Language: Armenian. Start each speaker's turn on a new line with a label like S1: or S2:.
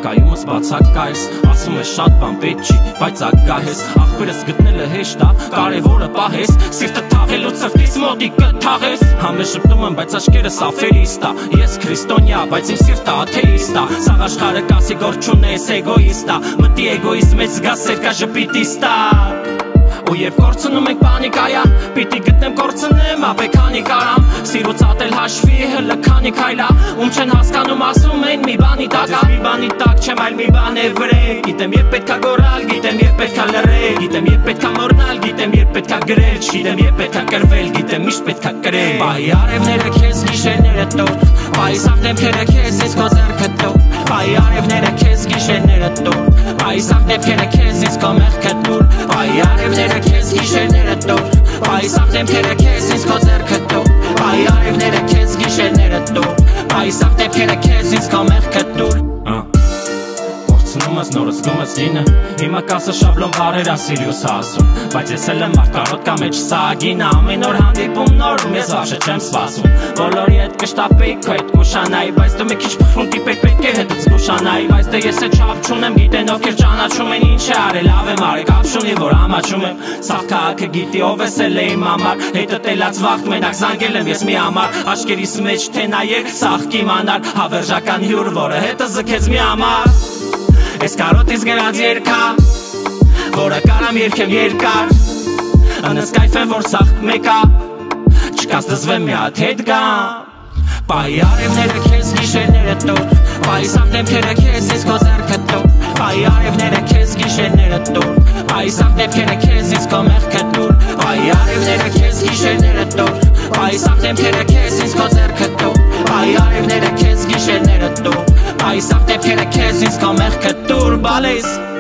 S1: Ներկայումս բացակայես, ասում ես շատ բան պետք չի, բայց ագահես Աղբերս գտնելը հեշտ ա, կարևորը պահես Սիրտը թաղելու ծրտից մոտիկը թաղես Համես շպտում եմ, բայց աչքերս աֆերիստ ա Ես քրիստոնյա, բայց իմ սիրտը աթեիստ ա Սաղ աշխարհը կասի գործ չունես էգոիստ ա Մտի էգոիզմից զգաս սերկա ժպիտիստ ա Ու երբ կորցնում ենք պանիկայա Պիտի գտնեմ կորցնեմ, ապե քանի կարամ Սիրուց ատել հաշվի, հլը քանի քայլա Ում չեն հասկանում ասում են մի բանի տակ Մի բանի տակ չեմ այլ մի բան է վրել Գիտեմ երբ պետքա գորալ, գիտեմ երբ պետքա լրել Գիտեմ երբ պետքա մորնալ, գիտեմ երբ պետքա գրել Չգիտեմ երբ պետքա կրվել, գիտեմ միշտ պետքա կրել Բայ արևները քեզ գիշերները տոր Բայ սաղ դեմքերը քեզ ինձ քո ձեռքը տոր Բայ արևները քեզ գիշերները տոր Բայ սաղ դեմքերը քեզ ինձ քո մեղքը տոր Բայ արևները քեզ գիշերները տոր Բայ սաղ դեմքերը քեզ ինձ քո ձեռքը տոր Բայ արևները քեզ գիշերները տոր Բայ սաղ դեմքերը քեզ ինձ քո մեղքը տոր Կորցնում ես նորս գումս գինը Հիմա կասը շաբլոն բարերա Սիրիուսը ասում Բայց ես էլ եմ աղկարոտկա մեջ սագինը Ամեն օր հանդիպում նորում ես վաշը չեմ սպասում Բոլորի հետ կշտապեի քո հետ կուշանայի Բայց դու մի քիչ փխրունտի պետք է հետս կուշանայի Բայց դե ես է չափ չունեմ գիտեն ովքեր ճանաչում են ինչ է արել լավ եմ արել Կապ չունի որ ամաչում եմ Սաղ քաղաքը գիտի ով ես էլ է իմ համար Հետը տելած վաղ մենակ զանգել եմ ես մի համար Աշկերիս մեջ թե նայեր սաղ կիմանար Հավերժական հյուր որը հետը զքեց մի համար Ես կարոտից գրած երկա Որը կարամ երկեմ երկար Անս կայֆ եմ որ սաղ մեկա Չկաս դզվեմ մի հատ հետ գամ Բայ արևները քեզ գիշերները տոր Բայ սաղ դեմքերը քեզ ինձ քո ձեռքը տոր Բայ արևները քեզ գիշերները տոր Բայ սաղ դեմքերը քեզ ինձ քո մեղքը տոր Բայ արևները քեզ գիշերները տոր Բայ սաղ դեմքերը քեզ ինձ քո ձեռքը տոր Բայ արևները քեզ գիշերները տոր Բայ սաղ դեմքերը քեզ ինձ քո մեղքը տոր Բալես